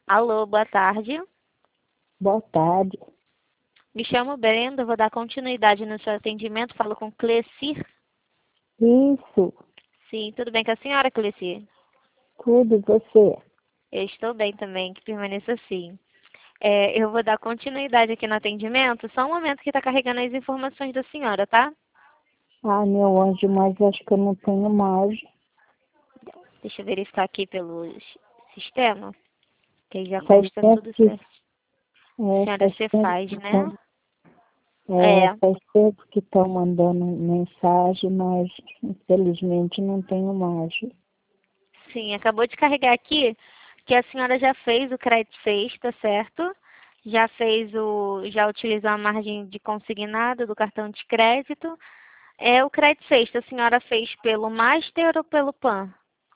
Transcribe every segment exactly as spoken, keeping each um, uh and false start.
Alô, boa tarde. Boa tarde. Me chamo Brenda, vou dar continuidade no seu atendimento. Falo com Cleci. Isso, Sim, tudo bem com a senhora, Cleci? tudo e você? Eu estou bem também, que permaneça assim. É, eu vou dar continuidade aqui no atendimento, só um momento que está carregando as informações da senhora, tá? Ah, meu anjo, mas acho que eu não tenho mais. Deixa eu verificar aqui pelo s- sistema, que aí já Faz consta tempo tudo que, certo. é, Senhora, faz você tempo faz, que né? estão, é, É, faz tempo que estão mandando mensagem, mas infelizmente não tenho mais. sim, acabou de carregar aqui que a senhora já fez o crédito seis, tá certo? Já fez o, já utilizou a margem de consignado do cartão de crédito. É o crédito seis, a senhora fez pelo Master ou pelo Pan?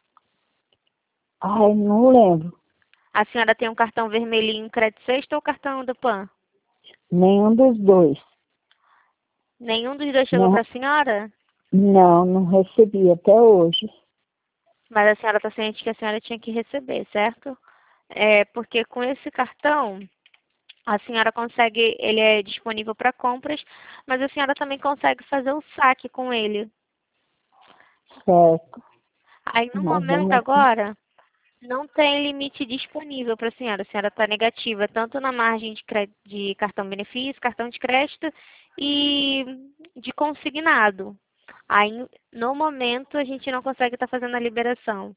Ai, não lembro. A senhora tem um cartão vermelhinho crédito seis ou o cartão do Pan? Nenhum dos dois. Nenhum dos dois chegou para Não, a senhora? não, não recebi até hoje. Mas a senhora está ciente que a senhora tinha que receber, certo? É porque com esse cartão a senhora consegue, ele é disponível para compras, mas a senhora também consegue fazer o saque com ele. Certo. Aí no Mas eu momento não tenho. agora, não tem limite disponível para a senhora. A senhora está negativa tanto na margem de, cre- de cartão benefício, cartão de crédito e de consignado. Aí no momento a gente não consegue estar fazendo a liberação,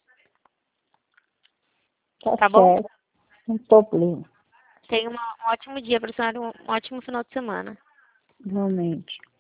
Tá tá bom? certo, não tem problema. Tenha uma- um ótimo dia para a senhora, um ótimo final de semana. Realmente.